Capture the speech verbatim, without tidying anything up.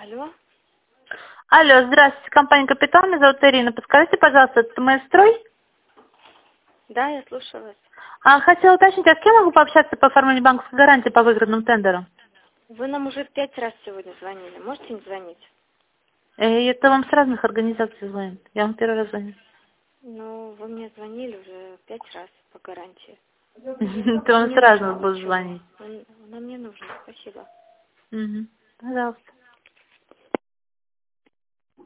Алло? Алло, здравствуйте, компания «Капитал», меня зовут Ирина. Подскажите, пожалуйста, это ТМС-строй? Да, я слушаю вас. А, хотела уточнить, а с кем могу пообщаться по оформлению банковской гарантии по выигранным тендерам? Вы нам уже пять раз сегодня звонили. Можете не звонить? Э, это вам с разных организаций звонят. Я вам первый раз звоню. Ну, вы мне звонили уже пять раз по гарантии. Это вам с Не нужно разных будут ничего. звонить. М, Нам не нужно, спасибо. Угу. Пожалуйста.